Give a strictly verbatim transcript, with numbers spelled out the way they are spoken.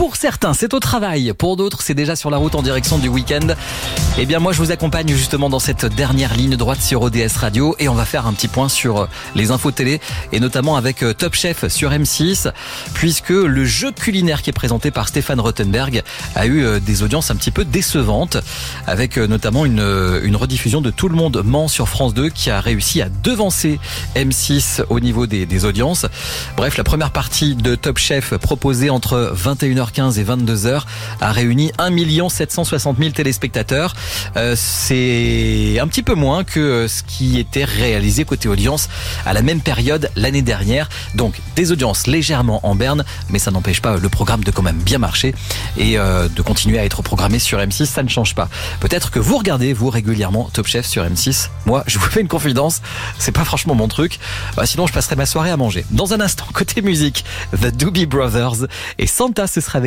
Pour certains, c'est au travail. Pour d'autres, c'est déjà sur la route en direction du week-end. Eh bien, moi, je vous accompagne justement dans cette dernière ligne droite sur O D S Radio et on va faire un petit point sur les infos télé et notamment avec Top Chef sur M six puisque le jeu culinaire qui est présenté par Stéphane Rothenberg a eu des audiences un petit peu décevantes avec notamment une, une rediffusion de Tout le monde ment sur France deux qui a réussi à devancer M six au niveau des, des audiences. Bref, la première partie de Top Chef proposée entre vingt et une heures quinze et vingt-deux heures a réuni un million sept cent soixante mille téléspectateurs. Euh, c'est un petit peu moins que ce qui était réalisé côté audience à la même période l'année dernière. Donc des audiences légèrement en berne, mais ça n'empêche pas le programme de quand même bien marcher et euh, de continuer à être programmé sur M six, ça ne change pas. Peut-être que vous regardez, vous, régulièrement Top Chef sur M six. Moi, je vous fais une confidence, c'est pas franchement mon truc. Bah, sinon, je passerai ma soirée à manger. Dans un instant, côté musique, The Doobie Brothers et Santa, ce sera avec